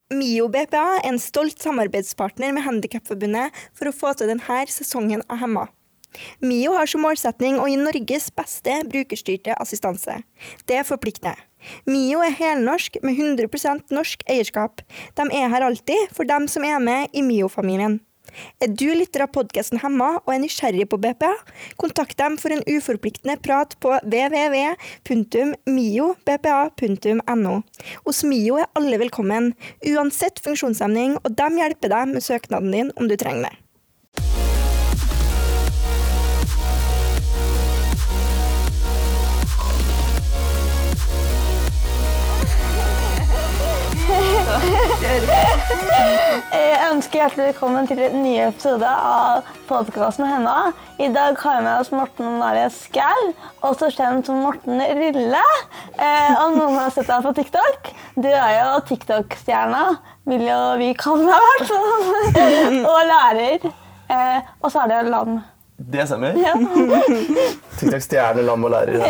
Mio BPA er en stolt samarbeidspartner med Handicapforbundet for å få til denne sesongen av Hemma. Mio har som målsetning å gi Norges beste brukerstyrte assistanse. Det forplikter. Mio er helnorsk med 100% norsk eierskap. De er her alltid for dem som er med i Mio-familien. Er du lytter av podcasten Hemma og er nysgjerrig på BPA? Kontakt dem for en uforpliktende prat på www.miobpa.no. Hos Mio er alle velkommen, uansett funksjonshemning, og de hjelper deg med søknaden din om du trenger det. Jeg ønsker hjertelig velkommen til en ny episode av podcasten Hemma. I dag har jeg med oss Morten Maria Skau, også kjent som Morten Rille. Og noen har sett deg på TikTok. Du er jo TikTok-stjerna, vil jo vi kalle deg hvert. Og lærer. Og så er det lam. Det stemmer. Ja. TikTok-stjerne, lam og lærer.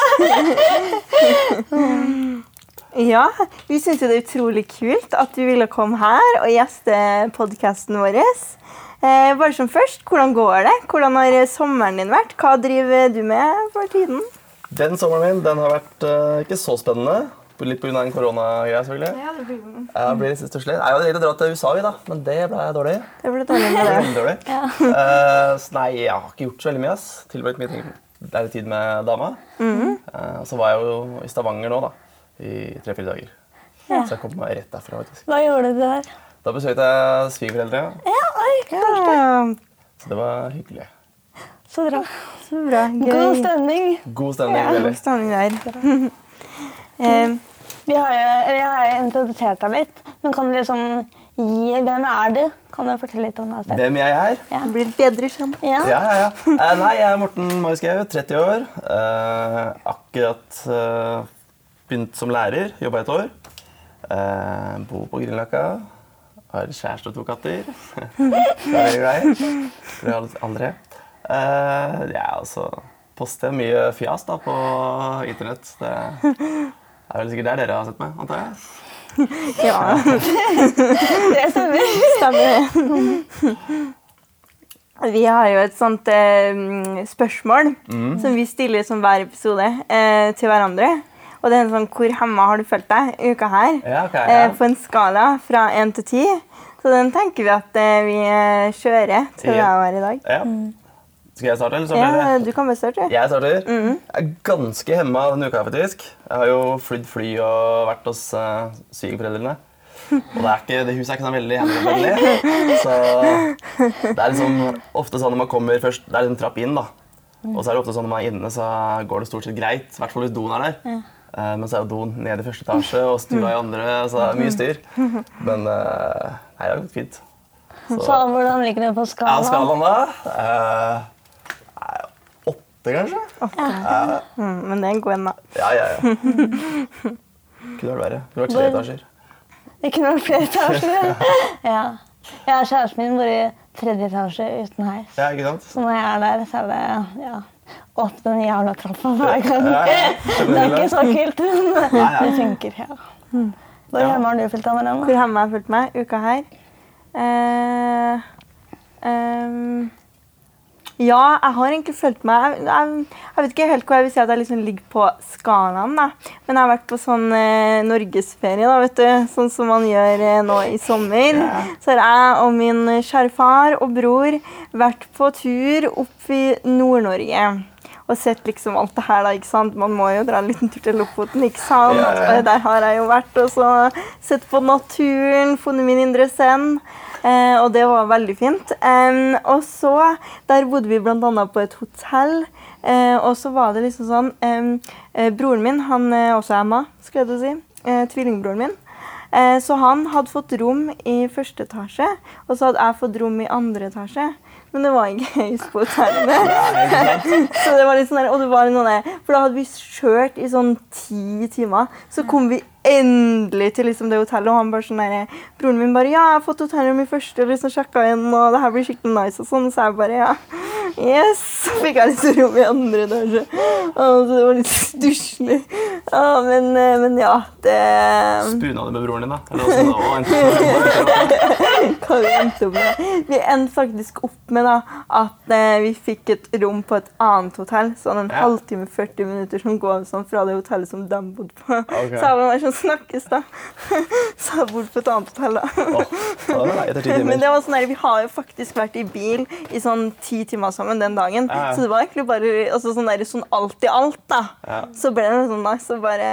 Ja, vi synes jo det er utrolig kult at du ville komme her og gjeste podcasten vår. Bare som først, hvordan går det? Hvordan har sommeren din vært? Hva driver du med for tiden? Den sommeren min, den har vært ikke så spennende. Litt på grunn av en korona-greie, selvfølgelig. Ja, det blir Jeg blir litt stusslig. Jeg hadde egentlig dratt til USA, da, men det ble dårlig. Det ble dårlig med det. Veldig dårlig. Ja. Så nei, jeg har ikke gjort så veldig mye, tilbrakt mye tid med dama. Så var jeg jo i Stavanger nå, da. I 3-4 dager. Ja. Så jeg kom meg rett derfra, faktisk. Hva gjorde du der? Da besøkte jeg svigerforeldre. Ja, oi, Så det var hyggelig. Så bra. Så bra, gøy. God stemning. God stemning, God veldig. stemning der. Jeg har jo introdusert deg litt, men kan du liksom hvem er du? Kan du fortelle litt om deg selv? Hvem jeg er? Ja. Det blir bedre kjent. Ja. Ja. Nei, jeg er Morten Maria Skau, 30 år. Akkurat begynt som lærer, jobbet et år. Bor på Grünerløkka. Har kjæreste og 2 katter. Det er veldig grei. Det er aldri. Altså poster mye fjas da, på internett. Det er vel sikkert der dere har sett meg, antar jeg. Ja. Det stemmer. Vi har jo et sånt spørsmål som vi stiller som hver episode til hverandre. Og det er sånn, hvor hemma har du følt deg i uka her? Ja, okay, ja. På en skala fra 1 til 10. Så den tenker vi at vi kjører til det her i dag. Ja. Skal jeg starte, eller så Ja, blir det? du kan bare starte. Jeg starter. Jeg er ganske hemma denne uka, faktisk. Jeg har jo flydd fly og vært hos svigerforeldrene. Og det huset er ikke sånn veldig hemmelig. Så det er liksom ofte sånn når man kommer først, det er en trapp inn da. Og så er det ofte sånn når man er inne, så går det stort sett greit. I hvert fall hvis doen er der. Men så er jo doen nede i første etasje og stua i andre, så det er mye styr. Men nei, det har gått fint. Så hvordan ligger det på skalaen? Ja, skalaen da? 8 kanskje? 8. Men det er en god en da. Ja. Kunne vært verre. Kunne vært 3 etasjer. Det kunne vært flere etasjer. Ja. Jeg og kjæresten min bor i 3. etasje uten heis. Ja, ikke sant? Så når jeg er der, så er det opp den jævla trappa hver gang. Ja. Det er ikke så kult, men det funker. Ja. Hvor hjemme har du følt deg med den? Hvor hemma har jeg følt meg uka her? Ja, jeg har egentlig følt meg, jeg vet ikke helt hva jeg vil si at jeg liksom ligger på skalaen da. Men jeg har vært på sånn norgesferie da, vet du, sånn som man gjør nå i sommer. Så har jeg og min kjærfar og bror vært på tur opp i Nord-Norge. Og sett liksom alt det her da, ikke sant? Man må jo dra en liten tur til Lofoten, ikke sant? Og der har jeg jo vært og så sett på naturen, funnet min indre zen. Og det var veldig fint. Og så, der bodde vi blant annet på et hotell. Og så var det liksom sånn, broren min, han også er Emma, skal jeg si, tvillingbroren min. Så han hadde fått rom i 1. etasje, og så hadde jeg fått rom i 2. etasje. Men det var ikke høys på hotellene. Så det var litt sånn der, og det var noe der, for da hadde vi kjørt i sånn 10 timer, så kom vi endelig til liksom det hotellet, og han bare sånn der, broren min bare, ja, jeg har fått hotellrom i 1. og liksom sjekket inn, og det her blir skikkelig nice og sånn, så jeg bare, ja, Yes, så fikk jeg litt rom i andre etasje. Så det var litt stusslig. Ja, men ja, det... Spuna du med broren din da? Eller også da? Hva vi endte opp med? Vi endte faktisk opp med da, at vi fikk et rom på et annet hotell, sånn en halvtime, 40 minutter som går sånn fra det hotellet som de bodde på. Okay. Så jeg var sånn snakkes da. Så jeg bodde på et annet hotell da. Da var det etter 10 timer. Men det var sånn der, vi har jo faktisk vært i bil i sånn 10 timer sammen den dagen. Så det var egentlig bare altså sånn, der, sånn alt i alt da. Så ble det sånn da, så bare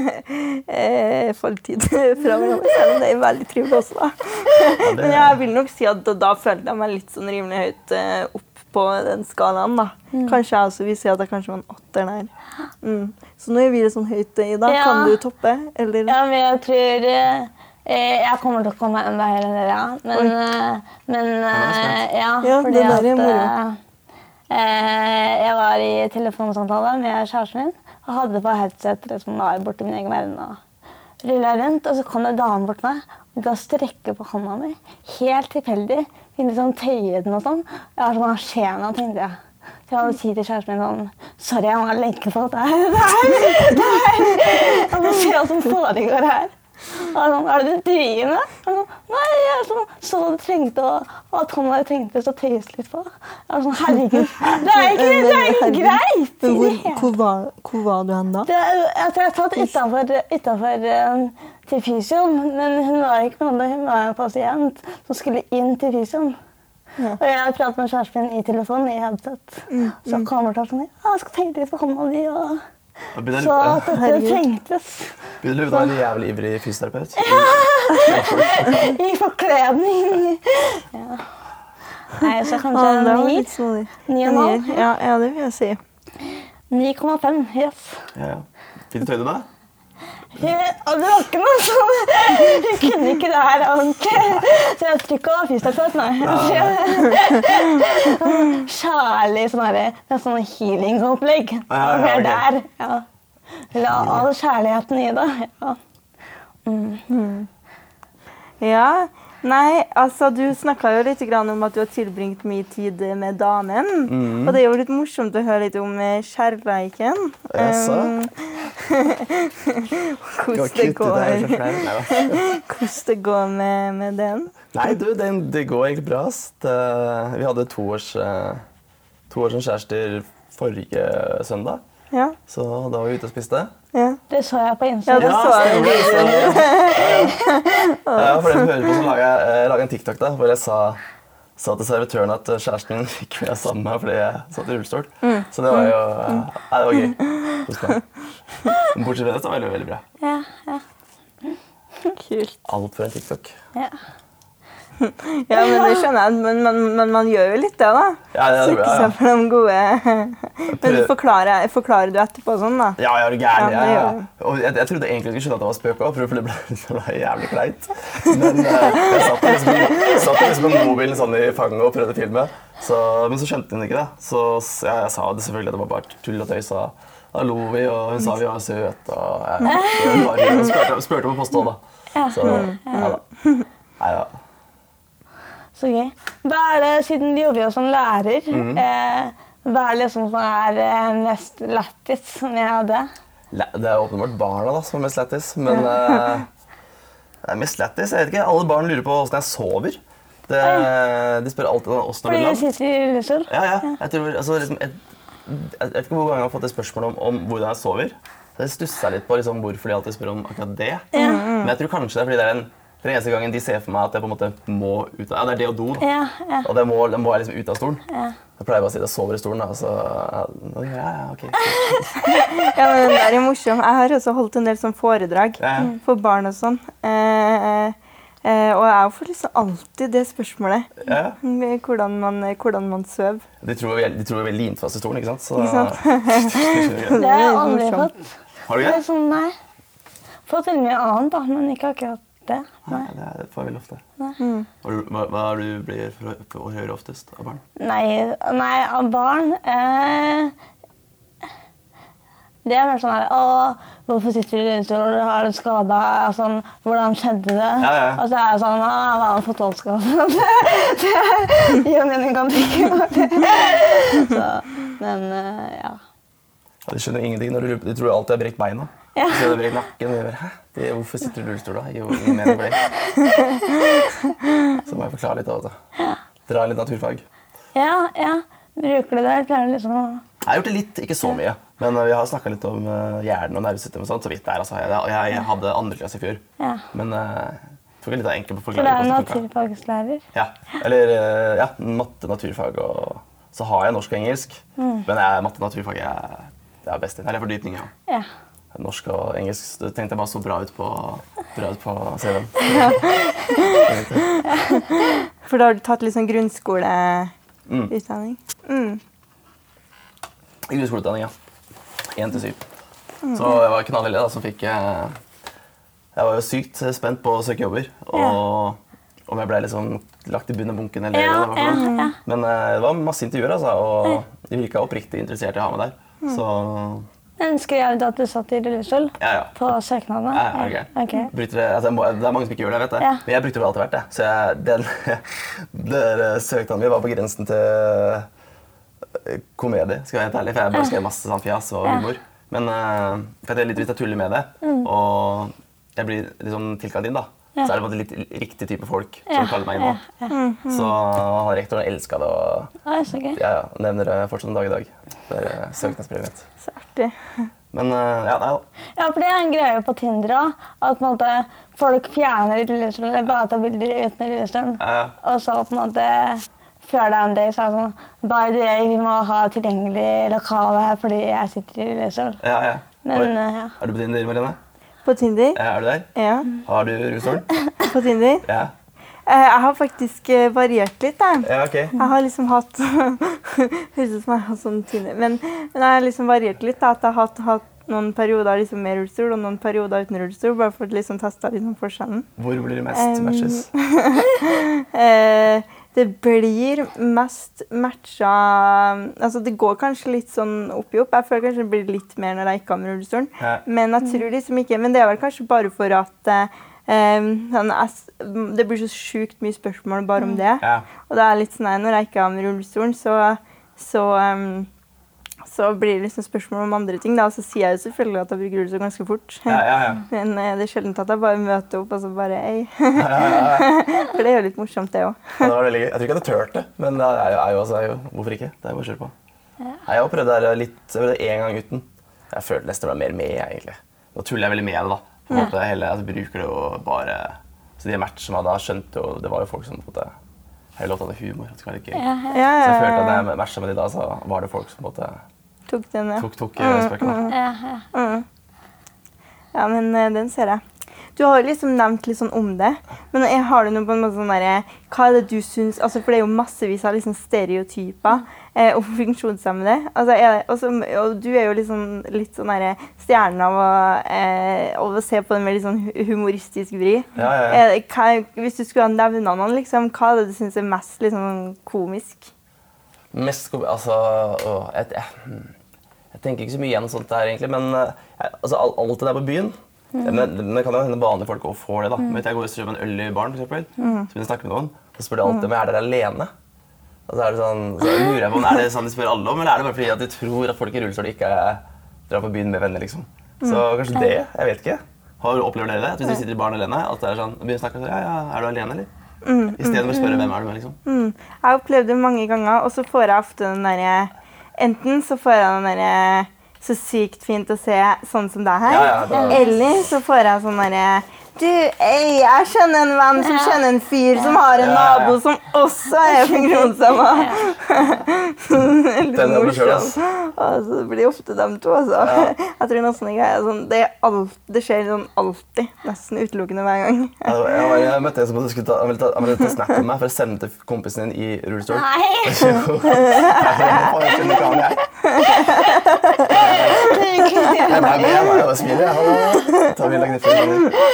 tid fra hverandre. Selv om det er veldig trivelig også da. Men jeg vil nok si at da følte jeg meg litt sånn rimelig høyt opp på den skalaen da. Kanskje jeg også vil si at jeg kanskje var en 8 der. Så nå gjør vi det sånn høyt i dag. Kan du toppe? Eller? Ja, men jeg tror jeg kommer til å komme enda høyere enn dere, men ja, fordi at jeg var i telefonsamtale med kjæresten min, og hadde på headset som var borte i min egen verden, og rullet rundt, og så kom det damen bort meg, og da strekker på hånda mi, helt tilfeldig, inni sånn tøyden og sånn. Jeg var sånn, hva skjer nå, tenkte jeg. Så jeg hadde si til kjæresten min sånn, sorry, jeg må legge på det her. Jeg må se hva som foregår her. Sånn, er det du driver med? Nei, jeg så du trengte at han hadde tenkt å tøyes litt på. Jeg var sånn, herregud, det er ikke greit. Hvor var du hen da? Jeg tatt utenfor til fysioen, men hun var ikke med, hun var en pasient som skulle inn til fysioen. Og jeg pratet med kjæresten min i telefonen i headset. Så kom han til sånn, jeg skal tenke litt på hånda di, og så at dette trengtes. Begynner du å være en jævlig ivrig fysioterapeut? I forkledning. Nei, så kanskje 9,5. Ja, det vil jeg si. 9,5, yes. Ja. Fikk du tøyde da? Det var ikke noe sånn. Jeg kunne ikke det her ordentlig. Så jeg tror ikke å ha fysioterapeut, nei. Kjærlig sånn healing-opplegg. Mer der, ja. La all kjærligheten i det, Ja, nei, altså du snakket jo litt om at du har tilbringt mye tid med damen, og det er jo litt morsomt å høre litt om kjærleiken. Hvordan det går med den? Nei, du, det går egentlig bra. Vi hadde 2 år som kjærester forrige søndag. Ja. Så da var vi ute og spiste. Ja. Det så jeg på Instagram. Ja, det så jeg. For det vi hører på, så laget en TikTok da, hvor jeg sa til servitøren at kjæresten min fikk med sammen med fordi jeg satt i rullestol. Så det var jo det var gøy. Bortsett fra det, så var det veldig bra. Ja. Kult. Alt for en TikTok. Ja. Ja, men det skjønner jeg, men man gjør jo litt det da. Ja, det er bra, ja. For de gode... Men forklarer du etterpå sånn da? Ja, jeg er gærlig, ja. Og jeg trodde egentlig ikke skjønne at det var spøk også, for det ble jævlig kleit. Men jeg satt liksom med mobilen sånn i fanget og prøvde å filme, men så skjønte hun ikke det. Så jeg sa det selvfølgelig at det var bare tull og tøys, og da lo vi, og hun sa vi var søt, og spurte om å poste også da. Så, ja da. Neida. Så gøy. Hva er det, siden de jobber jo som lærer, hva er det som er mest lættis med det? Det er åpenbart barna da, som er mest lættis, men det er mest lættis. Jeg vet ikke, alle barn lurer på hvordan jeg sover. De spør alltid hvordan Fordi jeg du sitter i rullestol? Ja. Jeg vet ikke hvor gang jeg har fått et spørsmål om hvordan jeg sover. Så jeg stusser litt på hvorfor de alltid spør om akkurat det. Men jeg tror kanskje det er fordi det er den eneste gangen de ser for meg at jeg på en måte må ut av... Ja, det er det og do da. Og det må jeg liksom ut av stolen. Jeg pleier bare å si at jeg sover i stolen da, så... ok. Ja, men det er jo morsomt. Jeg har også holdt en del sånn foredrag for barn og sånn. Og jeg får liksom alltid det spørsmålet. Hvordan man søv. De tror vi er veldig lint fast i stolen, ikke sant? Ikke sant? Det har jeg aldri fått. Har du ikke? Nei. Fått veldig mye annet da, men ikke akkurat det. Nei, det får jeg veldig ofte. Hva er du blir å høre oftest av barn? Nei, av barn... Det er sånn her, hvorfor sitter du i rullestol, har du skadet, sånn, hvordan skjedde det? Ja. Og så er det sånn, hva har fotballskade? Det gir mening kan tenke på det. Så, men, ja. De skjønner ingenting når de tror alltid jeg har brekt beina. Ja. Så jeg har brekt nakken, og de bare, hvorfor sitter du i rullestol da? Det gir ingen mening for deg. Så må jeg forklare litt av det. Dra litt naturfag. Ja. Bruker du det? Pleier du liksom å... Jeg har gjort det litt, ikke så mye. Men vi har snakket litt om hjernen og nervesystemet og sånt, så vidt det er. Altså, jeg hadde 2. klasse i fjor. Ja. Men tok litt enkelt på å For det forklare. er naturfagslærer? Ja, eller matte, naturfag, og så har jeg norsk og engelsk. Men matte og naturfag jeg er best i. Eller fordypning, ja. Ja. Norsk og engelsk, det tenkte jeg bare så bra ut på CV-en. For da har du tatt litt sånn grunnskoleutdanning. I grunnskoleutdanning, ja. 1 til 7. Så jeg var knallheldig da, som fikk... Jeg var jo sykt spent på å søke jobber, og om jeg ble liksom lagt i bunnen av bunken eller hva det var for noe. Men det var masse intervjuer, altså, og de virket oppriktig interessert i å ha meg der. Så... Men skrev du at du satt i rullestol på søknadene? Ja, ok. Det er mange som ikke gjør det, jeg vet det. Ja. Men jeg brukte det alltid vært det. Så søknaden min var på grensen til komedie, skal jeg være helt ærlig. For jeg bare skrev masse sånn fjas og humor. Men for jeg er litt tuller med det, og jeg blir liksom tilkalt inn da. Så er det bare litt riktig type folk som kaller meg inn nå. Så rektoren elsket det, og nevner det fortsatt en dag i dag. Det er søknadsbrevet mitt. Så artig. Men nei da. Ja, for det er en greie på Tinder også, at på en måte, folk fjerner rullestol, eller bare tar bilder uten rullestol. Og så på en måte, før det en dag, så er det sånn, bare det, vi må ha tilgjengelig lokale her, fordi jeg sitter i rullestol. Ja. Men, Er du på Tinder, Marianne? På Tinder? Er du der? Ja. Har du rullestol? På Tinder? Ja. Jeg har faktisk variert litt, da. Ja, ok. Jeg har liksom hatt... Høres ut som jeg har sånn Tinder. Men jeg har liksom variert litt, da. At jeg har hatt noen perioder liksom med rullestol, og noen perioder uten rullestol, bare for å liksom teste liksom forskjellen. Hvor blir det mest matches? Det blir mest matcha... Altså, det går kanskje litt sånn opp i opp. Jeg føler kanskje det blir litt mer når jeg ikke har med rullestolen. Men jeg tror liksom ikke... Men det er vel kanskje bare for at... det blir så sykt mye spørsmål bare om det. Og det er litt sånn når jeg ikke har med rullestolen, så blir det liksom spørsmål om andre ting, da. Og så sier jeg jo selvfølgelig at jeg bruker rullestol ganske fort. Men det er sjelden at jeg bare møter opp og så bare, ei. For det er jo litt morsomt det også. Det var veldig gøy. Jeg tror ikke jeg hadde tørt det, men det er jo, hvorfor ikke? Det er jo bare å kjøre på. Jeg har prøvd det litt, jeg prøvde en gang uten. Jeg følte nesten det var mer med, egentlig. Nå tuller jeg veldig med det, da. På en måte, jeg bruker det jo bare... Så de matchene da skjønte jo, det var jo folk som på en måte... Jeg låt av det humor, det skulle være litt gøy. Så jeg følte at når jeg matchet med de da, så var det folk som på en måte... Tok den, ja. Tok spørsmålene. Ja, men den ser jeg. Du har jo liksom nevnt litt sånn om det, men har du noe på en måte sånn der, hva er det du synes, altså for det er jo massevis av liksom stereotyper om funksjonshemmede, altså, og du er jo liksom litt sånn der stjernen av å se på det med litt sånn humoristisk vri. Hvis du skulle ha nevnt noen, liksom, hva er det du synes er mest liksom komisk? Mest komisk, altså, jeg tenker ikke så mye igjen sånt der egentlig, men altså, alt det der på byen, men det kan jo hende vanlige folk også får det da. Men jeg går og strømmer en øl i baren, for eksempel, så begynner jeg å snakke med noen, så spør de alltid om er dere alene? Og så er det sånn, så lurer jeg på om er det sånn de spør alle om, eller er det bare fordi at de tror at folk i rullestol ikke drar på byen med venner, liksom? Så kanskje det, jeg vet ikke. Opplever dere det? At hvis du sitter i baren alene, at det er sånn, begynner å snakke og så, ja, er du alene, eller? I stedet for å spørre hvem er du med, liksom. Jeg har opplevd det mange ganger, og så får jeg ofte den der, enten så får jeg den der, så sykt fint å se sånn som det her. Eller så får jeg sånn der, du, jeg kjenner en venn som kjenner en fyr som har en nabo som også er funksjonshemmet. Den er selv, ass. Altså, det blir ofte dem to, altså. Jeg tror nesten ikke er sånn, det skjer sånn alltid, nesten utelukkende hver gang. Jeg møtte en som han ville ta snap med meg for å sende til kompisen din i rullestol. Nei! Jeg skjønner ikke han jeg. Jeg ble med og smiler. Ta mye lagt ned for meg.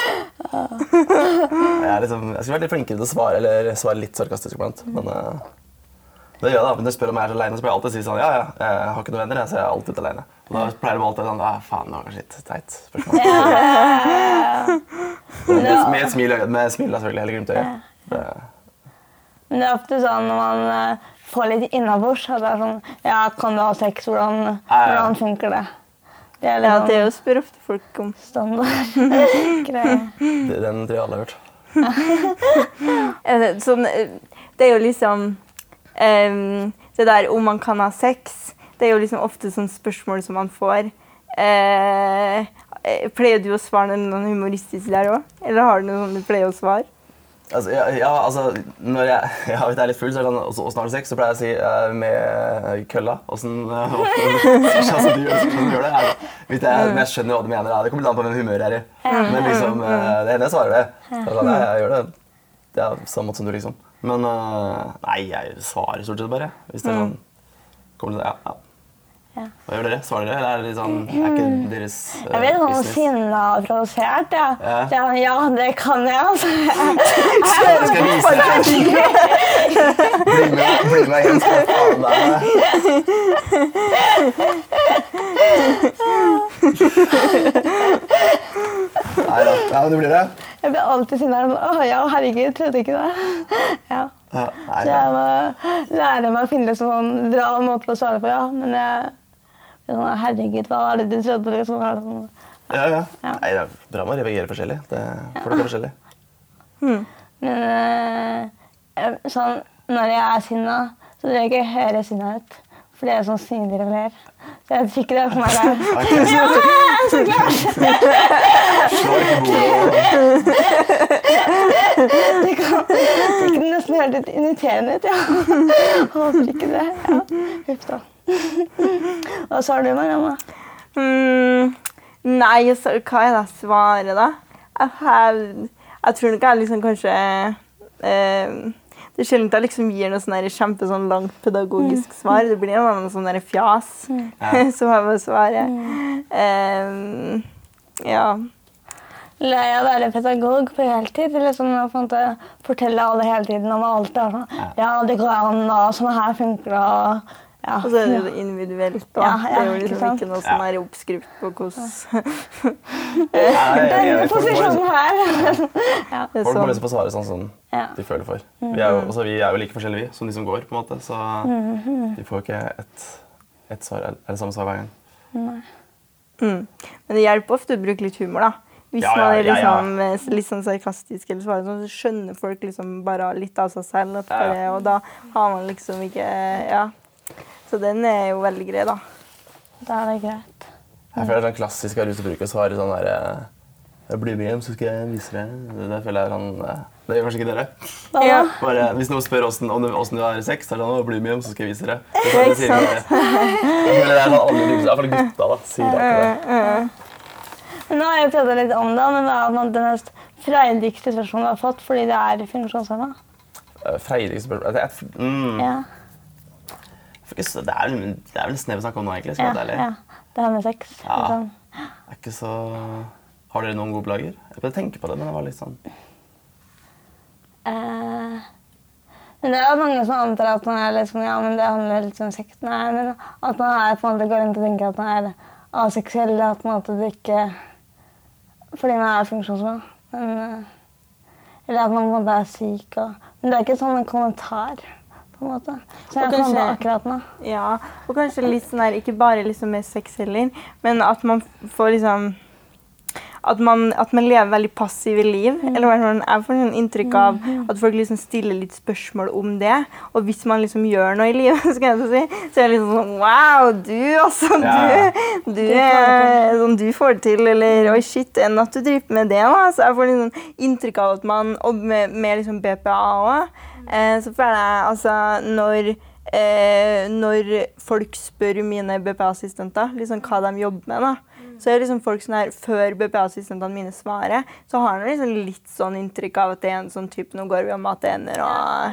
Jeg skulle vært litt flinkere til å svare, eller svare litt sarkastisk iblant. Men Det gjør det, men når jeg spør om jeg så alene, så pleier jeg alltid å si sånn, ja, jeg har ikke noen venner, så jeg er alltid alene. Og da pleier de alltid sånn, faen, det var kanskje litt teit spørsmål. Med et smil, da selvfølgelig, hele glemt øyet. Men det ofte sånn når man får litt innenbords, at det sånn, ja, kan du ha sex, hvordan funker det? Det litt det spør ofte folk om. Standard greie. Den tror jeg alle har hørt. Sånn, det jo liksom, det der om man kan ha sex, det jo liksom ofte sånn spørsmål som man får. Pleier du å svare noen humoristisk der også? Eller har du noe du pleier å svare? Altså, når jeg er litt full, så sånn, og snart 6, så pleier jeg å si med kølla. Du gjør det. Men jeg skjønner hva du mener. Det kommer litt an på hvem humør jeg er i. Men liksom, det hender jeg svarer det. Jeg gjør det. Det samme måte som du, liksom. Men nei, jeg svarer stort sett bare. Hvis det sånn, kommer det ja. Hva gjør dere? Svarer dere? Eller er det sånn, ikke deres business? Jeg vet noe sinne og provosert, ja, det kan jeg, altså. Jeg skal vise deg. Bli med hjem, skal faen deg. Neida, men det blir det. Jeg blir alltid sinne her, ja, herregud, trodde ikke det. Ja. Så jeg må lære meg å finne sånn bra måte å svare på, ja, men herregud, hva er det du trodde? Liksom, ja. Nei, det er bra med å reagere forskjellig. Folk er forskjellig. Men sånn, når jeg er sinnet, så tror jeg ikke jeg hører sinnet ut. For det er sånn synligere flere. Så jeg tror ikke det er for meg der. Ja, så klart! Slår ikke bordet. Det kan nesten høre litt irriterende ut, ja. Håper ikke det, ja. Huff da. Hva svarer du, Marianne? Nei, hva er det svaret da? Jeg tror nok jeg liksom kanskje det er sjelden at jeg liksom gir noe sånn kjempe sånn langt pedagogisk svar. Det blir noe sånn fjas som jeg må svare. Ja. Lei av å være pedagog på heltid, eller sånn å fortelle alle hele tiden om alt det sånn. Ja, det går an, og sånn her funker det, og så er det individuelt, da. Det er jo liksom ikke noe sånn oppskrift på hvordan... Denne posisjonen her. Folk må liksom få svare sånn som de føler for. Vi er jo like forskjellige som de som går, på en måte, så de får ikke et svar, eller samme svar hver gang. Nei. Men det hjelper ofte å bruke litt humor, da. Hvis man er liksom litt sånn sarkastisk eller svarer sånn, så skjønner folk liksom bare litt av seg selv, og da har man liksom ikke, Så den er jo veldig grei, da. Da er det greit. Jeg føler det er sånn klassisk jeg har lyst til å bruke å svare sånn der jeg blir med hjem, så skal jeg vise deg. Det føler jeg sånn det gjør kanskje ikke dere. Bare, hvis noen spør hvordan du har sex, så er det sånn, bli med hjem, så skal jeg vise deg. Det er sånn alle liker, i hvert fall gutta da, sier det. Nå har jeg prøvd litt om det, men hva er den mest freidigste spørsmålet du har fått, fordi det er funksjonshemmet? Freidigste spørsmål? Ja. Det er vel snev å snakke om nå, egentlig. Ja, det her med sex. Ja, det er ikke så... Har dere noen gode plager? Jeg prøvde å tenke på det, men det var litt sånn... Men det er mange som antar at man er liksom, ja, men det handler litt om sex. Nei, men at man er på en måte går rundt og tenker at man er aseksuell, at man det ikke... Fordi man er funksjonshemmet. Eller at man på en måte er syk. Men det er ikke sånn en kommentar. På en måte. Så jeg kan akkurat nå. Ja, og kanskje litt sånn her, ikke bare liksom med sex heller, men at man får liksom, at man lever veldig passive liv, eller jeg får sånn inntrykk av at folk liksom stiller litt spørsmål om det, og hvis man liksom gjør noe i livet, skal jeg si, så er det liksom sånn, wow, du får det til, eller oi shit, enn at du driver med det, da. Så jeg får liksom inntrykk av at man, og med liksom BPA også, så føler jeg, altså, når folk spør mine BPA-assistenter liksom hva de jobber med, da, Så liksom folk sånn her, før BPA-assistentene mine svarer, så har de liksom litt sånn inntrykk av at det en sånn type, nå går vi og matener og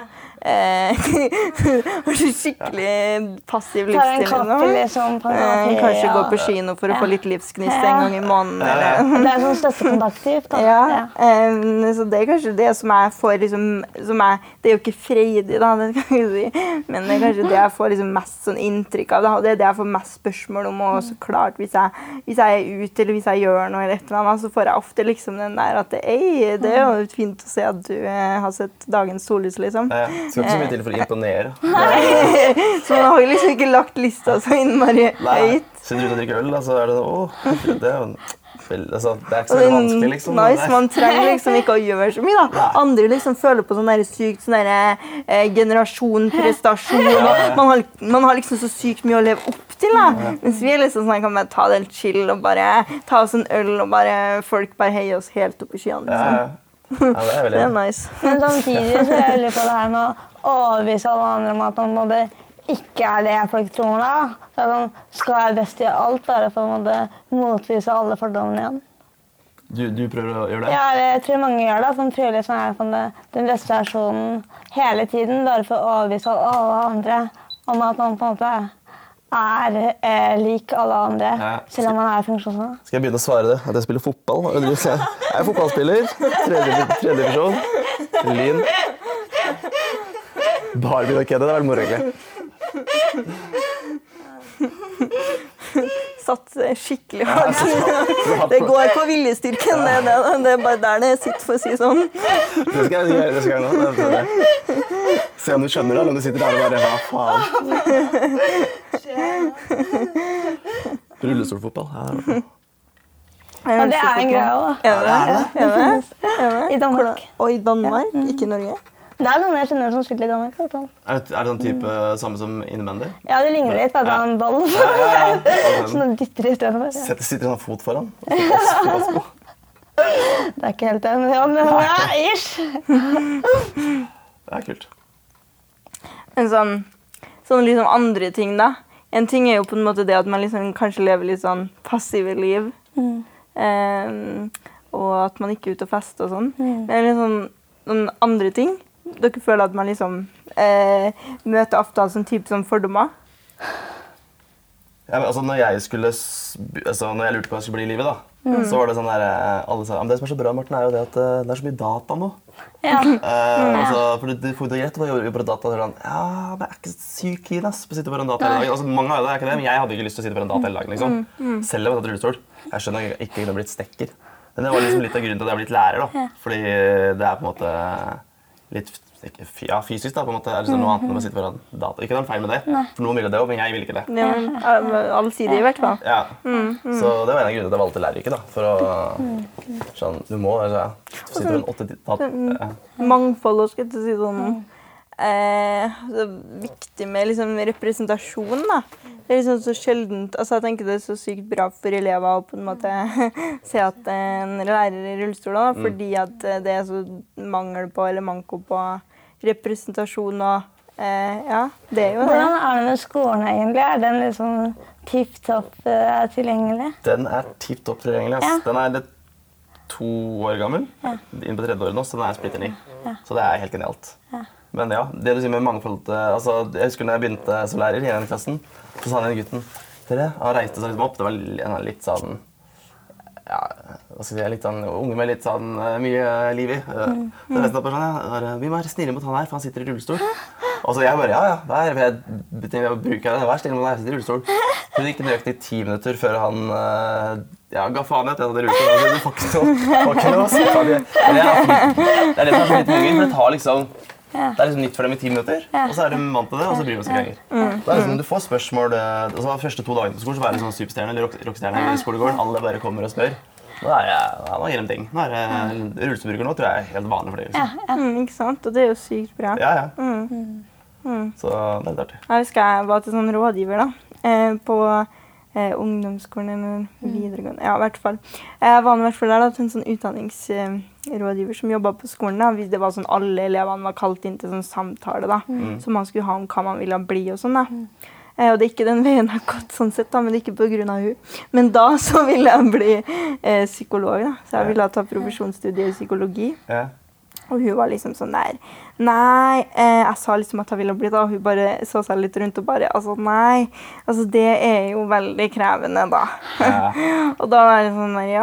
skikkelig passiv livsstil. Liksom, kanskje gå på kino for å få litt livsgnist en gang I måneden. Det sånn støttekontaktivt. Så det kanskje det som jeg får liksom, det jo ikke freidig da, det kan jeg si, men det kanskje det jeg får liksom mest sånn inntrykk av, og det det jeg får mest spørsmål om, og så klart hvis jeg ute, eller hvis jeg gjør noe eller et eller annet, så får jeg ofte liksom den der at det jo fint å se at du har sett dagens sollys, liksom. Skal ikke så mye til for å imponere. Så man har jo liksom ikke lagt lista så innmari høyt. Siden du ut og drikker øl, da, så det det jo altså, det ikke så veldig vanskelig, liksom. Nice, man trenger liksom ikke å gjøre så mye, da. Andre liksom føler på sånn der sykt sånn der, generasjon, prestasjon. Man har liksom så sykt mye å leve opp til, da. Mens vi liksom sånn, kan bare ta det helt chill og bare ta oss en øl, og bare folk bare heier oss helt opp I skyene, liksom. Det er nice. Men samtidig så jeg lurer på det her med å overbevise alle andre om at man ikke det folk tror da. Så sånn, skal jeg best I alt bare for å motvise alle fordommene igjen. Du prøver å gjøre det? Ja, jeg tror mange gjør det. Som prøver liksom å den beste versjonen hele tiden, bare for å overbevise alle andre om at man på en måte lik alle andre, selv om man funksjonshemmet. Skal jeg begynne å svare det? At jeg spiller fotball? Jeg fotballspiller, tredje divisjon, Lyn. Bare begynne å kødde, det vel moro egentlig. Satt skikkelig hardt. Det går på viljestyrken, det bare der det sitter, for å si sånn. Det skal jeg nå. Se om du skjønner det, eller om du sitter der og bare, hva faen? Rullestolfotball, Ja, det en greie også. I Danmark. Og I Danmark, ikke I Norge. Det noen jeg kjenner som spiller I Danmark. Er det sånn type samme som innebandy? Ja, det ligner litt, bare en ball. Sånn dytter I stedet for. Sitter sånn fot foran. Fotballsko. Det ikke helt det, men ish. Det kult. En sånn liksom andre ting da. En ting jo på en måte det at man liksom kanskje lever litt sånn passive liv. Og at man ikke ute og fester og sånn. Det liksom noen andre ting. Dere føler at man liksom møter ofte sånn type sånn fordommer? Ja, men altså når jeg lurte på hva jeg skulle bli I livet da, så var det sånn der, alle sa, men det som så bra, Morten, jo det at det så mye data nå. For du får det rett på å jobbe på data, og sånn, ja, men jeg ikke syk keen, på å sitte på en data hele dagen. Altså, mange har jo det, ikke det, men jeg hadde ikke lyst til å sitte på en data hele dagen, liksom. Selv om jeg hadde rullestol. Jeg skjønner ikke kunne blitt stekker. Men det var liksom litt av grunnen til at jeg har blitt lærer, da. Fordi det på en måte litt fysisk, da, på en måte. Det sånn noe annet når man sitter foran data. Ikke noe feil med det, for noen vil det også, men jeg vil ikke det. Ja, alle sier det I hvert fall. Ja, så det var en av grunnene til at jeg valgte læreryrket, da. For å, sånn, du må, sitte på en 8 data. Mangfold, skal jeg si sånn. Det viktig med liksom representasjon da. Det liksom så sjeldent, altså jeg tenker det så sykt bra for elever å på en måte se at en lærer I rullestol da, fordi at det så mangel på eller manko på representasjon og ja, det jo det. Hvordan det med skolen egentlig? Den liksom tipp-topp tilgjengelig? Den tipp-topp tilgjengelig, ass. Den litt 2 år gammel, inn på 3. året nå, så den splitter ny. Så det helt genialt. Men ja, det du sier med mangfold, altså jeg husker når jeg begynte som lærer I denne klassen, så sa denne gutten, dere har reist seg liksom opp, det var litt sånn, ja, hva skal jeg si, litt sånn unge med litt sånn mye liv I. Så resten av personen, vi må være snille mot han her, for han sitter I rullestol. Og så jeg bare, ja, jeg bruker det, vær snille mot han her, sitter I rullestol. Så det gikk nøyaktig 10 minutter før han ga faen I at jeg hadde rullestol. Du får ikke noe, så tar det. Det det som så litt mye, for det tar liksom, det liksom nytt for dem I 10 minutter, og så de vant til det, og så bryr de seg ikke lenger. Det liksom, du får spørsmål, altså de første 2 dagene på skolen, så var det sånn superstjerne eller rockstjerne I skolegården, alle bare kommer og spør. Nå nå gir de ting. Nå rullestolbruker nå, tror jeg helt vanlig for det. Liksom. Ikke sant? Og det jo sykt bra. Ja. Så det litt artig. Jeg husker jeg var til sånn rådgiver da, på ungdomsskolen eller videregående. Ja, I hvert fall. Jeg var I hvert fall der da, til en sånn utdanningsrådgiver som jobbet på skolen da. Det var sånn alle elevene var kalt inn til sånn samtale da, som man skulle ha om hva man ville bli og sånn da. Og det ikke den veien jeg har gått sånn sett, da, men det ikke på grunn av hun. Men da så ville jeg bli psykolog, da. Så jeg ville ta profesjonsstudier i psykologi. Ja. Og hun var liksom sånn der, nei, jeg sa liksom at jeg ville bli da, hun bare så seg litt rundt og bare, altså nei, altså det jo veldig krevende da. Ja. Og da var det sånn der,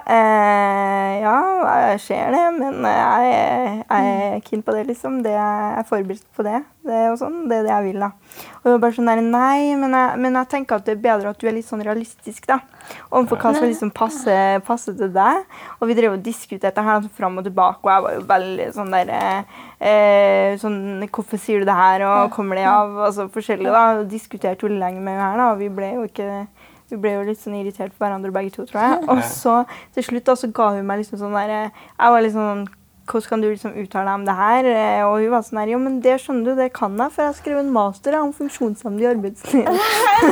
ja, jeg ser det, men jeg keen på det liksom, jeg forberedt på det, og sånn, det det jeg vil da. Og hun var bare sånn der, nei, men jeg tenker at det bedre at du litt sånn realistisk da, overfor hva som liksom passer til deg, og vi drev og diskuterte her frem og tilbake, og jeg var jo veldig sånn der, sånn, hvorfor sier du det her, og kommer det av, altså forskjellig da, og diskuterte jo lenge med her da, og vi ble jo litt sånn irritert på hverandre begge to, tror jeg, og så til slutt da, så ga hun meg liksom sånn der, jeg var litt sånn, hvordan kan du liksom uttale deg om det her? Og hun var sånn her, jo, men det skjønner du, det kan jeg, for jeg skrev en master om funksjonshemmede i arbeidslivet.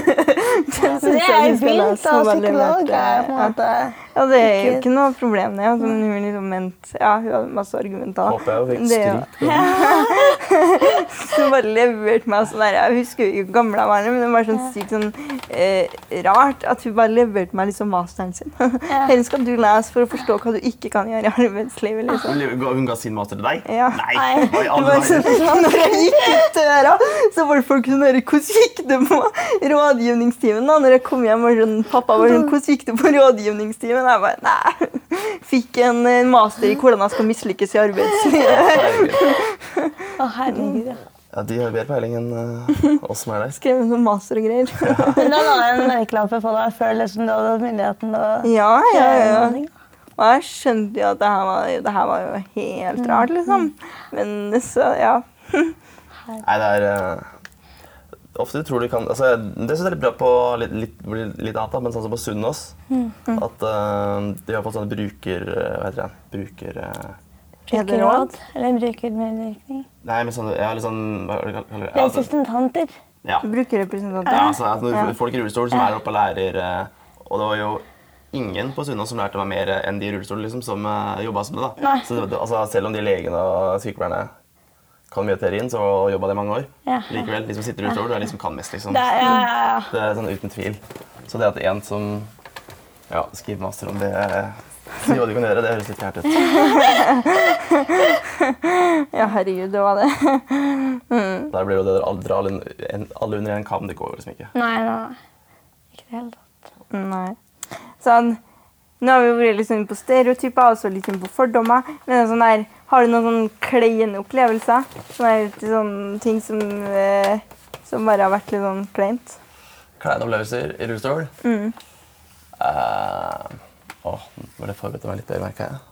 Det jo fint, da, psykolog på en måte. Ja, det jo ikke noe problem, det. Altså, hun liksom ment, ja, hun hadde masse argumenter. Håper jeg fikk stryk. Så bare leverte meg sånn der, jeg husker jo ikke gamle av henne, men det var sånn sykt sånn rart at hun bare leverte meg liksom masteren sin. Her skal du lese for å forstå hva du ikke kan gjøre i arbeidslivet, liksom. Hun ga sin master til deg? Ja. Nei. Det var sånn, når jeg gikk ut døra, så var det folk sånn, hvordan gikk det på rådgivningstimen da? Når jeg kom hjem, var sånn, pappa var sånn, hvordan gikk det på rådgivningstimen? Jeg bare, nei, fikk en master i hvordan jeg skal mislykkes i arbeidslivet. Å, herregud, ja. Ja, de har bedre peiling enn oss som der. Skrev en sånn master og greier. Men da var det en merkelappe på deg før liksom, du hadde myndigheten og... Ja. Og jeg skjønte jo at det her var jo helt rart, liksom. Men så, ja. Nei, det ofte tror du kan, altså det synes jeg litt bra på litt annet, men sånn som på Sunnaas, at de har fått sånne brukerråd, eller brukermedvirkning. Nei, men sånn, ja, litt sånn... Representanter. Ja. Brukerrepresentanter. Ja, altså når folk i rullestol som oppe og lærer, og det var jo ingen på Sunnaas som lærte meg mer enn de i rullestol liksom, som jobbet som det da. Nei. Så altså, selv om de legene og sykepleierne kan mye teorien, så jobbet det i mange år. Ja. Likevel, de som sitter i rullestol, det liksom kan mest liksom. Ja. Det sånn uten tvil. Så det at en som skriver master om det, sier hva du kan gjøre, det høres litt kjært ut. Ja, herregud, det var det. Der blir jo det å dra alle under en kam, det går liksom ikke. Nei. Ikke det hele tatt. Nei. Sånn, nå har vi jo vært liksom på stereotyper, og så liksom på fordommer. Men sånn der, har du noen sånn kleine opplevelser? Sånne ting som bare har vært litt sånn kleint? Kleine opplevelser i rullestol? Var det forberedt meg litt det, merker jeg.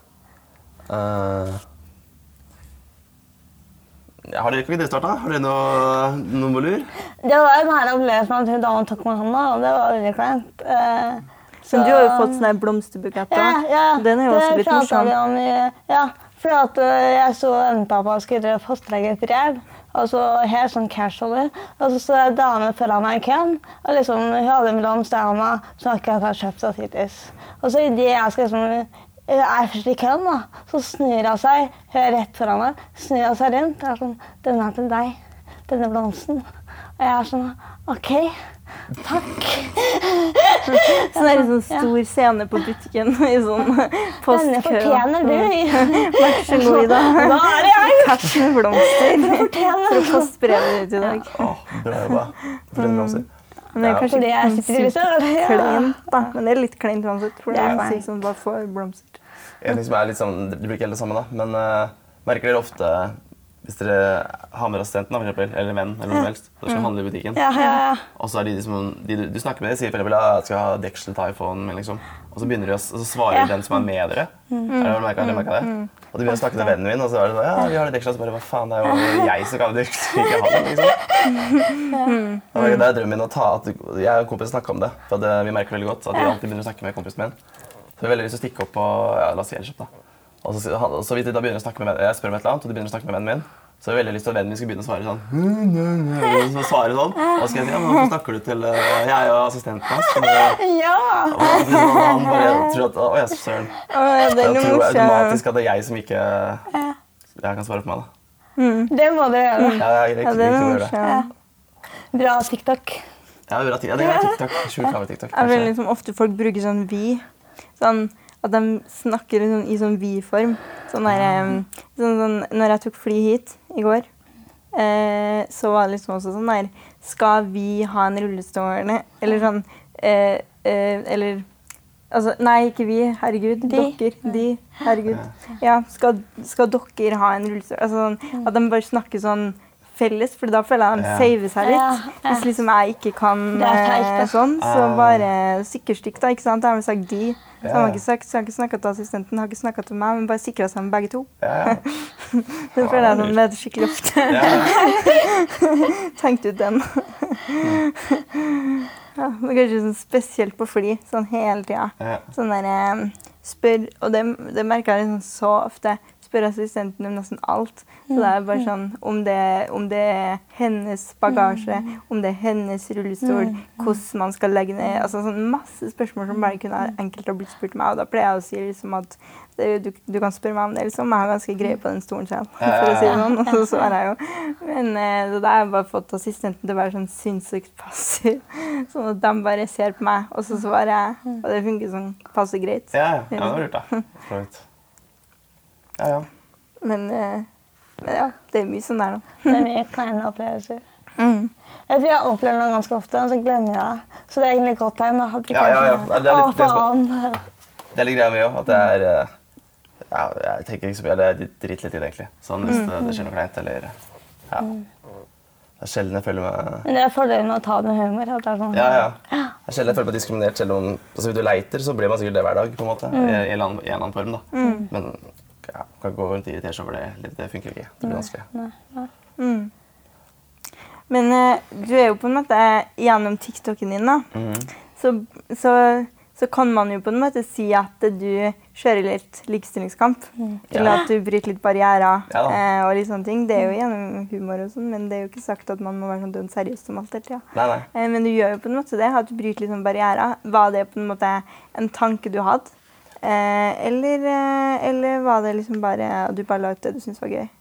Har dere ikke startet? Har dere noen bolur? Det var en her opplevelse med at hun damen tok meg hånda, og det var veldig kleint. Men du har jo fått sånne blomsterbuketter. Ja. Den jo også litt morsom. Ja, for at jeg så en pappa skulle postlegge et brev, og så helt sånn casual, og så en dame foran meg i køen, og liksom, hun hadde en blomsterhånda som akkurat har kjøpt seg tidligere. Og så i det jeg skal liksom, først i køen da, så snur hun seg, hun rett foran meg, snur hun seg rundt, og sånn, denne til deg, denne blomsten. Og jeg sånn, ok, takk. Så det en sånn stor scene på butikken i sånn postkø. Denne fortjener du. Vær så god, Ida. Hva det jeg? Takk med blomster. Denne fortjener. For å postbrevet ut i dag. Bra jobba. Fortjener blomster. Men det kanskje Fordi jeg sitter i lyset. kleint, da. Men det litt kleint uansett, for det Det sykt sånn bare får blomster. En ting som litt sånn, det blir ikke helt det samme da, men merker dere ofte, hvis dere har med assistenten for eksempel, eller en venn, eller noe som helst, og dere skal handle i butikken, Ja. og så de du snakker med, de sier for eksempel at jeg skal ha deksel til iPhone min, liksom. Og så begynner de å så svarer den som med dere. Har du merket det? Og de begynner å snakke til vennen min, og så er det sånn, ja, vi har det deksel, og så bare, hva faen, det jo jeg som kan ha deksel, ikke han, liksom. Og det drømmen min å ta, at jeg og kompisen snakker om det, for vi merker veldig godt at de alltid begynner å snakke med kompisen min. Så vi har veldig lyst til å stikke opp på, la oss si Elkjøp da. Og så vidt de da begynner å snakke med vennen, jeg spør om et eller annet, og de begynner å snakke med vennen min, så har jeg veldig lyst til at vennen min skal begynne å svare sånn. Så svarer sånn, og så skal jeg si, ja, men hvorfor snakker du til jeg og assistenten hans? Ja! Og han bare tror at, å, jeg søren. Jeg tror automatisk at det jeg som ikke kan svare på meg da. Det må dere gjøre. Ja, det er Ja, det er morsomt. Bra TikTok. Ja, det er TikTok. Skjult av TikTok. Jeg føler liksom ofte folk bruker sånn vi. Sånn at de snakker liksom i sånn vi-form. Sånn, når jeg tok fly hit i går, så var det liksom også sånn der, skal vi ha en rullestol? Eller sånn, eller, altså, nei, ikke vi, herregud, de, herregud. Ja, skal dere ha en rullestol? Altså sånn, at de bare snakker sånn felles, for da føler jeg de saver seg litt. Hvis liksom jeg ikke kan sånn, så bare sikkerstikk da, ikke sant? Jeg har sagt de. Så jeg har ikke snakket til assistenten, har ikke snakket til meg, men bare sikret seg med begge to. Det føler jeg sånn med skikkelig ofte. Tenkte ut den. Ja, men kanskje sånn spesielt på fly, sånn hele tiden. Sånn der, spør, og det merker jeg liksom så ofte, spør assistenten om nesten alt. Så det er bare sånn, om det er hennes bagasje, om det er hennes rullestol, hvordan man skal legge ned, altså sånn masse spørsmål som bare kunne enkelt ha blitt spurt meg, og da pleier jeg å si liksom at du kan spørre meg om det, liksom. Jeg har ganske greie på den stolen selv, for å si det sånn, og så svarer jeg jo. Men da har jeg bare fått assistenten til å være sånn sinnssykt passiv, sånn at de bare ser på meg, og så svarer jeg, og det funker sånn passe greit. Ja, det var lurt da. Ja. Men ja, det er mye sånn der da. Det er mye kleine opplevelser. Jeg tror jeg opplever noe ganske ofte, og så glemmer jeg det. Så det er egentlig godt tegn. Det er litt greia med jo, at det er, jeg tenker ikke så mye, det er dritt litt i det egentlig. Sånn hvis det skjer noe kleint, eller, ja. Det er sjelden jeg føler meg... Men det er fordelen med å ta det med humor, at det er sånn... Ja. Det er sjelden jeg føler meg diskriminert, selv om, altså hvis du leiter, så blir man sikkert det hver dag, på en måte, i en eller annen form da. Men ja, kan gå rundt og irritere seg over det, det funker ikke, det blir vanskelig. Men du er jo på en måte gjennom TikToken din da, så kan man jo på en måte si at du kjører litt likestillingskamp, eller at du bryter litt barrierer og litt sånne ting. Det er jo gjennom humor og sånn, men det er jo ikke sagt at man må være sånn dønn seriøst om alt hele tiden. Nei. Men du gjør jo på en måte det, at du bryter litt sånn barrierer. Var det på en måte en tanke du hadde? Eller var det liksom bare at du bare la ut det du synes var gøy?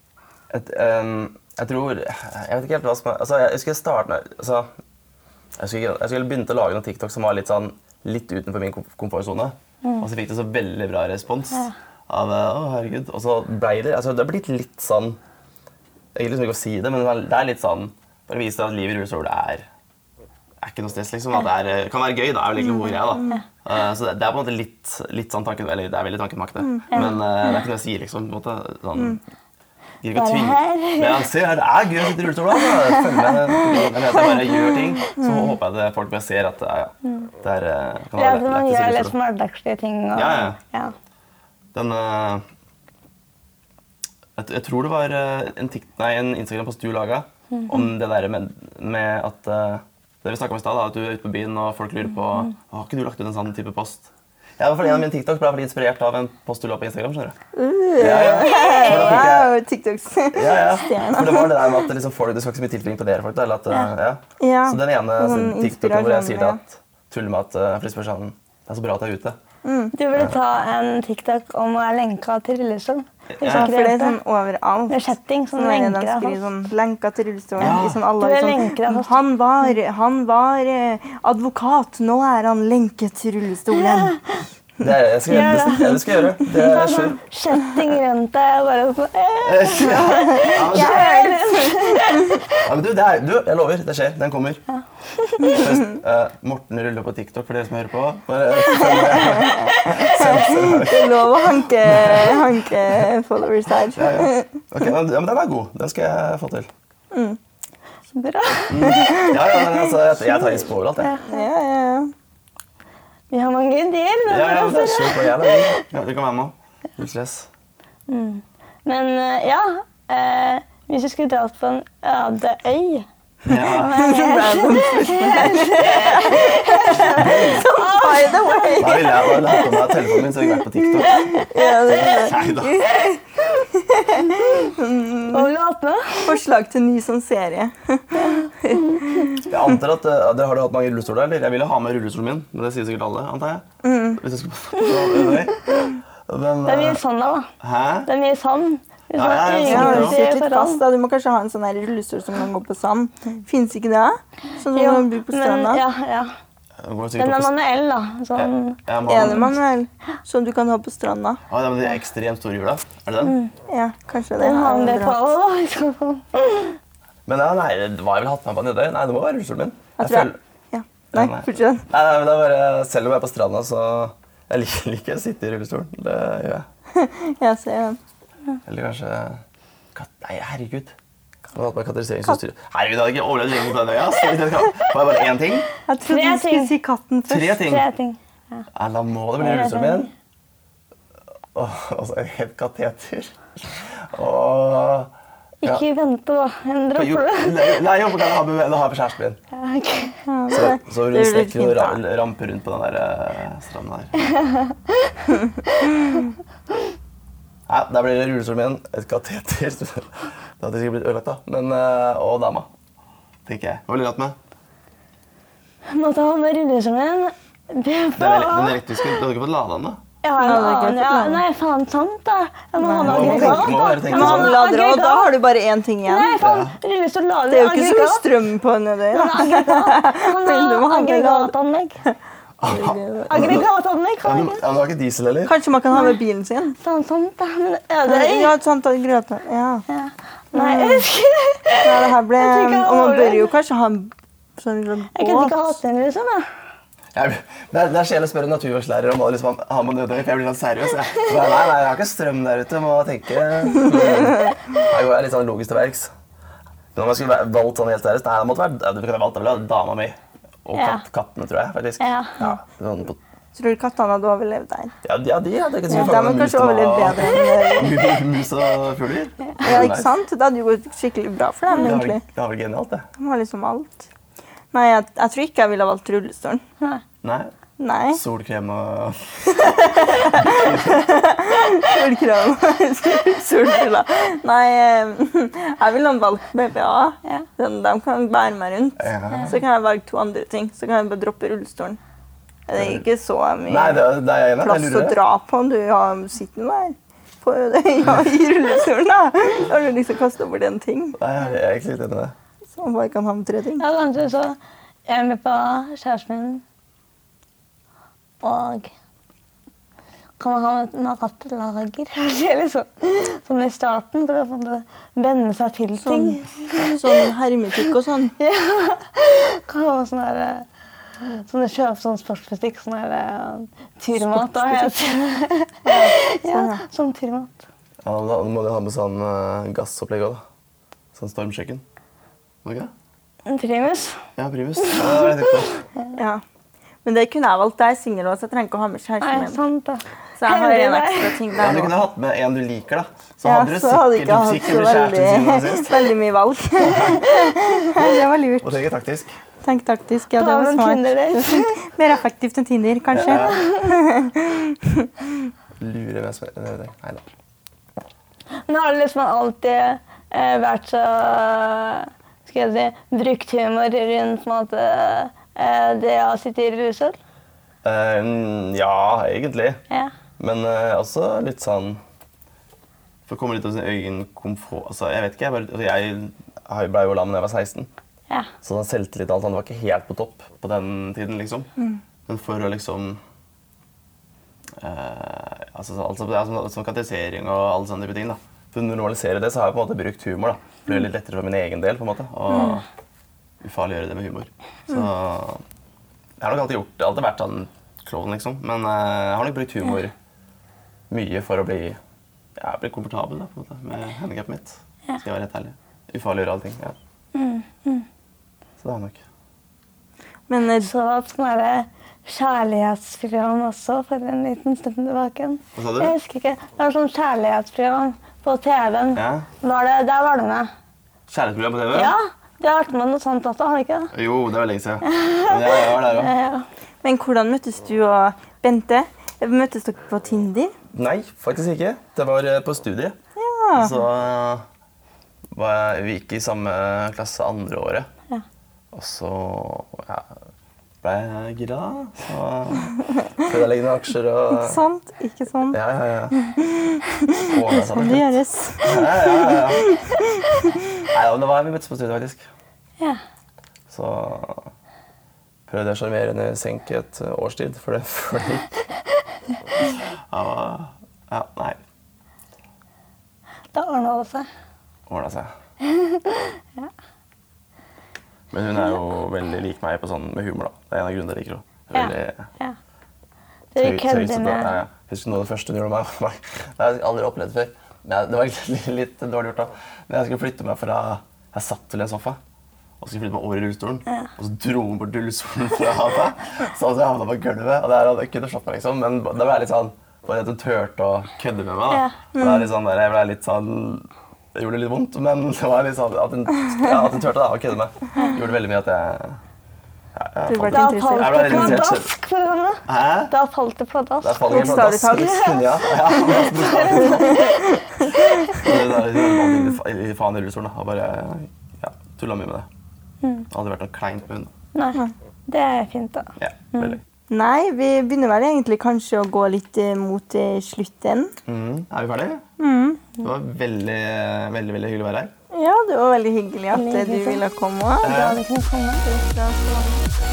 Jeg tror, jeg vet ikke helt hva som er, altså jeg skulle starte med, altså jeg skulle begynne å lage noen TikTok som var litt sånn, litt utenfor min komfortzone, og så fikk det så veldig bra respons av, herregud, og så ble det, altså det har blitt litt sånn, jeg vil liksom ikke å si det, men det er litt sånn, bare vise deg at livet i rullestol er ikke noe stress liksom, at det kan være gøy da, er vel egentlig hovedgreia da. Så det er på en måte litt sånn tanken, eller det er veldig tankemakte, men det er ikke noe jeg sier liksom, på en måte, sånn, jeg gir ikke å tvinge. Men jeg ser her, det er gøy å sitte i rullestol da, følg med, jeg bare gjør ting, så håper jeg at folk bare ser at det er, kan være lett å si man gjør litt smartdagslige ting. Ja. Den, jeg tror det var en Instagram-post du laget, om det der med at det vi snakket om i stedet, at du er ute på byen og folk lurer på har ikke du lagt ut en sånn type post? Ja, fordi en av mine TikToks ble inspirert av en post du la på Instagram, skjønner du? Wow, TikToks. Ja, for det var det der med at liksom, du skal ikke så mye tilfring på dere folk, eller at, så den ene TikToken hvor jeg sier det at tuller med at for de spør sånn, det er så bra at jeg er ute. Du burde ta en TikTok om å være lenka til rullestol. Ja, for det er sånn overalt. Det er setting som lenker deg fast. Sånn, lenka til rullestolen. Sånn, alle, sånn, han var advokat, nå er han lenket til rullestolen. Det skal jeg gjøre. Det er sånn setting rundt deg, og bare men jeg lover, det skjer, den kommer. Morten ruller på TikTok for dere som hører på. Det er lov å hanke followers her. Ok, men den er god, den skal jeg få til. Bra. Jeg tar ispo overalt, jeg. Ja. Vi har mange ideer. Ja, det er så på gjerne. Ja, det kan være med. Litt stress. Men hvis vi skulle dratt på en øde øy. Ja. By the way. Da ville jeg bare hatt på meg telefonen min, så jeg har vært på TikTok. Neida. Hva vil du ha på? Forslag til ny sånn serie. Jeg antar at dere har hatt mange rullestoler, eller? Jeg ville ha med rullestolen min, men det sier sikkert alle, antar jeg. Hvis jeg skulle på øde øy. Det er mye sånn da. Hæ? Det er mye sånn. Hvis Ja, man ja, Ja, det du egentlig sitter litt foran. fast, da. Du må kanskje ha en sånn her rullestol som kan gå på sand. Finnes ikke det? Sånn som Jo, man bruker på stranda? men, ja. Det går sikkert Den er opp på- manuell, da. Sånn, Ja, Er det manuell? Som du kan ha på stranda? Ja, det er med de ekstremt store hjula. Er det den? Ja, kanskje det. den har er det på bra. alle, da. Men ja, nei, hva jeg ville hatt med på nede? Nei, det må være rullestolen min. Jeg tror jeg. Ja. Nei, Nei. fortsett. Nei, men det er bare, selv om jeg er på stranda, så jeg liker å sitte i rullestolen. Det gjør jeg. Jeg ser den. Eller kanskje Nei, herregud. Jeg hadde hatt meg kategoriseringsutstyr. Herregud, jeg hadde ikke overlevd lenge på den øya. Så vidt jeg kan. Får jeg bare én ting? Jeg trodde Tre du skulle ting. si katten først. 3 ting. 3 ting. Ja, da må det bli rullestolen min. Og så en helt kateter. Og Ikke vente, da. En Jo, dråpe det. nei, jo, det har jeg på kjæresten min. Ja, ok. Ja, Så det blir strekker fint, og da. ramper rundt på den der stranden der. Nei, der blir det rullestolen min, et kateter. Det hadde sikkert blitt ødelagt, da. Men, og dama, tenker jeg. Hva ville du hatt med? Måtte ha med rullestolen min. Den elektriske, du hadde ikke fått lada den, da? Ja, en Ja, det er annen. greit, Ja, ja. nei, faen sant, da. Jeg må ha med Nei, Må aggregat, tenke- må da. bare tenke Men han sånn. lader også, da har du bare én ting igjen. Nei, faen. Rullestol lader Det er jo ikke så mye aggregat. strøm på nedi. Men aggregat. Han Men du må har ha med aggregatanlegg. Aggregatanlegg, Ja, har men ikke det var ikke diesel, heller? Kanskje man kan ha med bilen sin? faen sant, da. Men er det Ja, et sånt grøt. Ja. Ja. Nei, jeg husker det. Ja, det her ble, Jeg tror ikke jeg og man har bør det. jo kanskje ha en sånn Jeg kunne ikke hatt den, liksom. Ja. Det er kjedelig å spørre en naturfagslærer om hva liksom har man nødvendig, for jeg blir litt seriøs. Nei, jeg har ikke strøm der ute, må tenke. Jeg går litt sånn logisk til verks. Men om jeg skulle valgt sånn helt seriøst, nei, det måtte være, du kunne valgt det vel, dama mi. Og Ja. kattene, tror jeg, faktisk. Ja. Sånn på- Tror du kattene hadde overlevd der? Ja, de hadde ikke Ja, de har kanskje overlevd bedre enn Mus og fugler. Ja, ikke sant? Det hadde jo gått skikkelig bra for dem, egentlig. Det var vel genialt, det. De har liksom alt. Nei, jeg tror ikke jeg ville ha valgt rullestolen. Nei. Nei, Nei. solkrem og... Solkrem. Solkrem. Nei, jeg ville ha valgt BPA. Ja. De kan bære meg rundt. Ja. Så kan jeg velge 2 andre ting. Så kan jeg bare droppe rullestolen. Det er ikke så mye Nei, det er jeg enig, plass jeg å lurer. dra på. Du sitter jo der på, ja, i rullestolen. Da har du liksom kastet bort en ting. Nei, jeg er ikke litt enig i det. Så man bare kan ha med 3 ting. Ja, kanskje så jeg er med på kjæresten min. Og kan man ha med kattelager. Det er liksom sånn i starten, for å få det venne seg til ting. Sånn hermetikk og sånn. Kan ha sånn der, sånn kjøp sånn sportsbutikk, sånn der turmat. Da, ja, sånn turmat. Ja, da må du ha med sånn gassopplegg også, da. Sånn stormkjøkken. Må du ikke det? En primus. Ja, primus. Ja, det var det jeg tenkte på. Ja. Men det kunne jeg valgt. Jeg er singel også, så jeg trenger ikke å ha med Nei, kjæresten min. sant da. Så jeg har en Heldig deg. ekstra ting Ja, der du nå. kunne hatt med en du liker, da. Så Ja, hadde du så hadde jeg ikke hatt sikkert så blitt kjæresten sin veldig, sist. veldig mye valg. Det var lurt. Og tenke taktisk. Tenk taktisk. Ja, det Ta var med en smart. Tinder-date. Mer effektivt enn Tinder, kanskje. Lure med smør. Nei da. Men har det liksom alltid vært så, skal jeg si, brukt humor rundt på en måte, det å sitte i rullestol? Ja, egentlig. Ja. Men også litt sånn For å komme litt av sin egen komfort. Altså, jeg vet ikke, jeg ble jo lam da jeg var 16. Ja. Så den selvtillit og alt sånt var ikke helt på topp på den tiden, liksom. Men for å liksom som kategorisering og alle sånne type ting, da. For å normalisere det, så har jeg på en måte brukt humor, da. For det er litt lettere for min egen del, på en måte. Og ufarliggjøre det med humor. Så jeg har nok alltid vært sånn klovn, liksom. Men jeg har nok brukt humor mye for å bli komfortabel, da, på en måte, med handicapet mitt. Skal jeg være helt ærlig. Ufarliggjøre alle ting, ja. Så det har jeg nok. Men Så et sånn der kjærlighetsprogram også for en liten stund tilbake. Hva sa du? Jeg husker ikke. Det var sånn kjærlighetsprogram på TV-en. Ja. Der var du med. Kjærlighetsprogram på TV? Ja, du har vært med noe sånt også, har du ikke det? Jo, det var lenge siden. Men jeg var der også. Ja. Men hvordan møttes du og Bente? Møttes dere på Tinder? Nei, faktisk ikke. Det var på studiet. Ja. Så vi gikk i samme klasse andre året. Ja. Og så ble jeg gira, så prøvde jeg å legge noen aksjer og... Ikke sant? Ikke sant? Ja. Ordnet seg Sånn til det slutt. gjøres. Ja. Nei, men det var vi møttes på studiet, faktisk. Ja. Så prøvde jeg å sjarmere henne i senk i et års tid, for det gikk. Ja, nei. Da ordnet det seg. Ordnet seg. Ja. Men hun er jo veldig lik meg på sånn med humor, da. Det er en av grunnene jeg liker henne. Veldig Ja. Dere kødder tøysete. med... Ja. Jeg husker noe av det første hun gjorde med meg. Det har jeg aldri opplevd før. Men det var egentlig litt dårlig gjort da. Men jeg skulle flytte meg fra... Jeg satt til en sofa, og skulle flytte meg over i rullestolen. Og så dro hun bort rullestolen fra meg, så jeg havnet på gulvet. Og det hadde jeg ikke slått meg, liksom. Men det ble litt sånn... Bare at hun turte å kødde med meg, da. Og det er litt sånn der, jeg ble litt sånn... Det gjorde litt vondt, men det var litt sånn at hun turte da, å kødde meg. Det gjorde veldig mye at jeg... Du ble Da interessert. falt Jeg ble det litt interessert. pladask for henne. Hæ? Da falt det Der pladask. faller jeg Bokstavelig talt. Ja. Det er faen i rullestolen, da. Og bare tullet mye med det. Det hadde aldri vært noe kleint med henne. Nei, det er fint da. Ja, veldig. Nei, vi begynner vel egentlig kanskje å gå litt mot slutten. Er vi ferdige? Det var veldig, veldig, veldig hyggelig å være her. Ja, det var veldig hyggelig at du ville komme. Da hadde ikke kommet.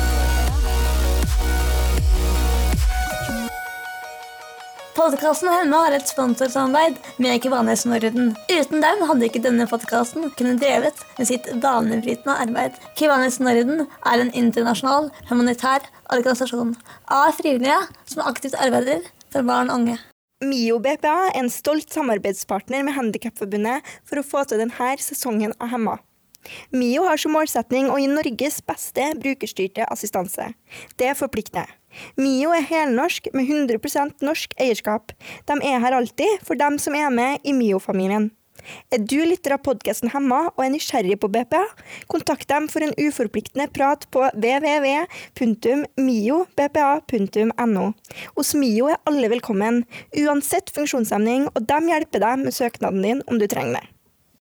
Podcasten Hemma har et sponsorsamarbeid med Kiwanis Norden. Uten dem hadde ikke denne podcasten kunnet drevet med sitt banebrytende arbeid. Kiwanis Norden er en internasjonal humanitær organisasjon av frivillige som aktivt arbeider for barn og unge. MIO BPA er en stolt samarbeidspartner med Handicapforbundet for å få til denne sesongen av Hemma. MIO har som målsetning å gi Norges beste brukerstyrte assistanse. Det forplikter. MIO er helnorsk med 100% norsk eierskap. De er her alltid for dem som er med i MIO-familien. Er du lytter av podcasten Hemma og er nysgjerrig på BPA? Kontakt dem for en uforpliktende prat på www.miobpa.no. Hos MIO er alle velkommen, uansett funksjonshemning, og de hjelper deg med søknaden din om du trenger det.